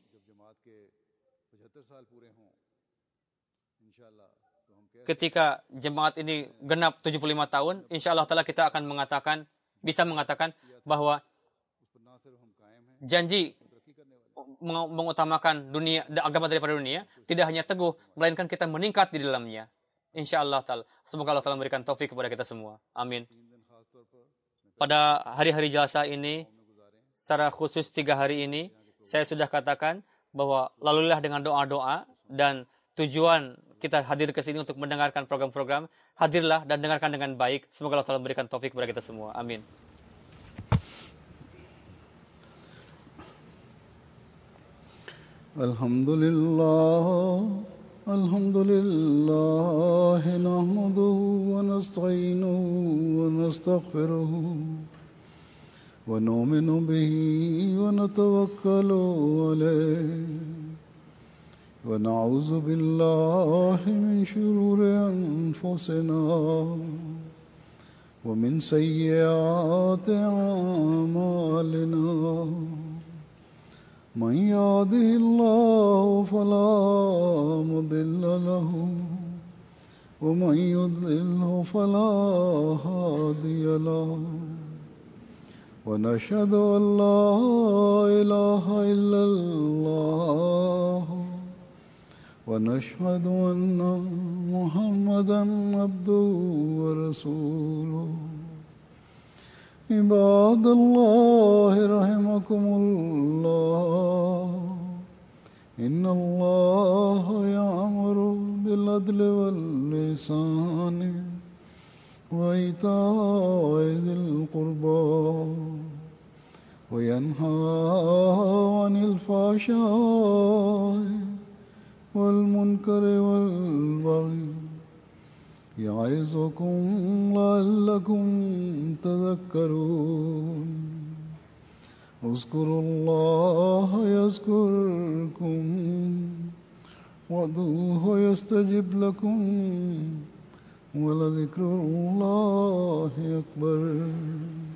ketika jemaat ini genap 75 tahun, insya Allah Ta'ala kita akan bisa mengatakan bahwa janji mengutamakan agama daripada dunia tidak hanya teguh, melainkan kita meningkat di dalamnya. Insya Allah Ta'ala. Semoga Allah Ta'ala memberikan taufik kepada kita semua. Amin. Pada hari-hari jalsa ini, secara khusus 3 hari ini, saya sudah katakan bahwa lalulah dengan doa-doa, dan tujuan kita hadir ke sini untuk mendengarkan program-program. Hadirlah dan dengarkan dengan baik. Semoga Allah Ta'ala memberikan taufik kepada kita semua. Amin. الحمد لله نحمده ونستعينه ونستغفره ونؤمن به ونتوكل عليه ونعوذ بالله من شرور أنفسنا ومن سيئات أعمالنا من يهده الله فلا مضل له ومن يضلله فلا هادي له ونشهد أن لا إله إلا الله ونشهد أن محمدا عبده ورسوله عباد الله رحمكم الله إن الله يأمر بالعدل والإحسان وإيتاء ذي القربى وينهى عن الفحشاء والمنكر والبغي يعظكم لعلكم تذكرون اذكروا الله يذكركم وادعوه يستجب لكم ولذكر الله أكبر